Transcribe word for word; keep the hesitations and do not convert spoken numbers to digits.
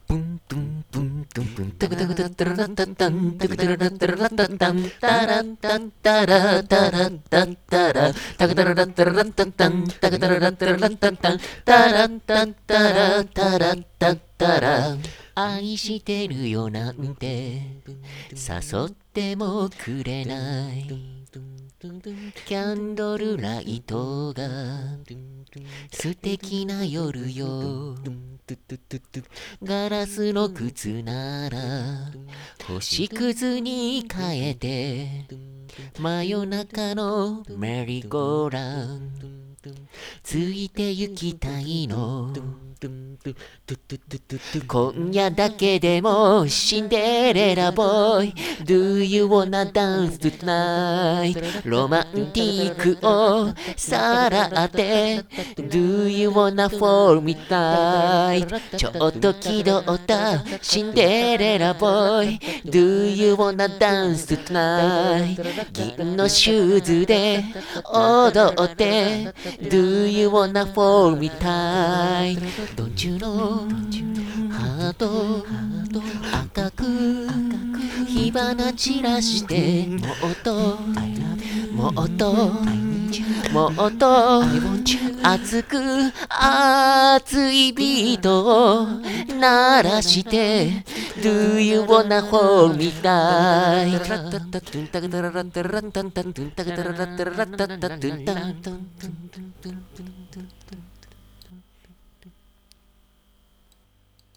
ブンドゥンブンドゥンブンタクタクタッタララッタッタンタクタララッタララッタッタンタラッタッタラタラッタッタラタクタララッタララッタッタンタクタララッタララッタッタンタラッタッタラタラッタッタラ愛してるよなんて誘ってもくれないキャンドルライトが素敵な夜よガラスの靴なら星屑に変えて真夜中のメリーゴーランついて行きたいの今夜だけでもシンデレラボーイ Do you wanna dance tonight ロマンティックをさらって Do you wanna fall me tight ちょっと気取ったシンデレラボーイ Do you wanna dance tonight 銀のシューズで踊って Do you wanna fall me tight Don't you know ハート赤く火花散らしてもっともっともっと熱く熱いビートを鳴らして Do you wanna hold me tight タタタララタララタンタンタンタタララタララタンタンタンタンタン